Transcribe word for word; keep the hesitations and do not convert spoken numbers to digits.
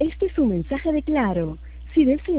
Este es un mensaje de Claro. Si desea